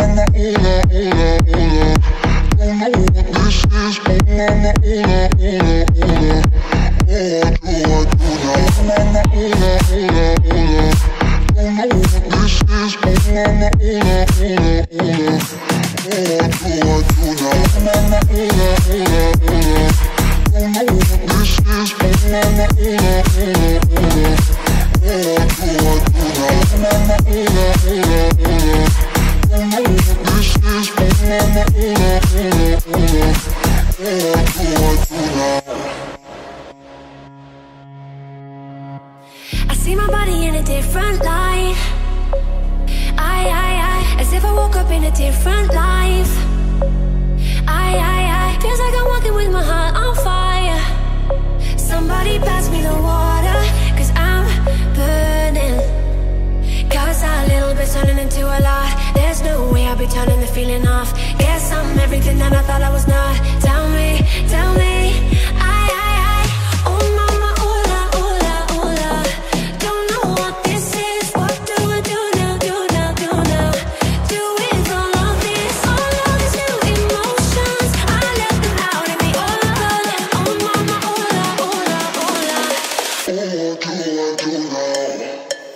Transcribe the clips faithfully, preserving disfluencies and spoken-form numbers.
I see my body in a different light. I, I, I, as if I woke up in a different life. I, I, I, feels like I'm walking with my heart on fire. Somebody pass me the water, cause I'm burning. Cause a little bit turning into a lot. There's no way I'll be turning the feeling off. Guess I'm everything that I thought I was not. Tell me, tell me. I, I, I, oh mama, ooh la, ooh la, ooh la. Don't know what this is. What do I do now, do now, do now? Do with all of this, all of these new emotions. I let them out in me, oh la, oh mama, ooh la, ooh la, ooh la. What do I do now?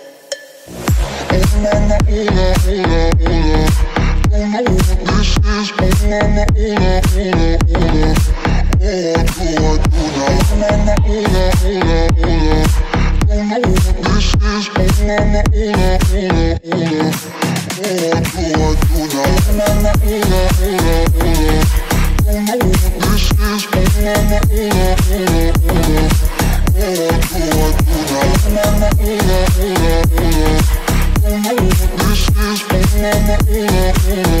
Oh mama, ooh la, ooh la, ooh la. Don't know what this is. Oh mama, ooh la, ooh la, ooh la. What do I do now? Oh mama, ooh la, ooh la, ooh la. Don't know what this is. Oh mama, ooh la, ooh la, ooh la. What do I do now? Oh mama, ooh la, ooh la, ooh la. Don't know what this is. Oh mama, ooh la, ooh la, ooh la. What do I do now? Oh mama, ooh la, ooh la, ooh la. Don't know what this is. Oh mama, ooh la, ooh la.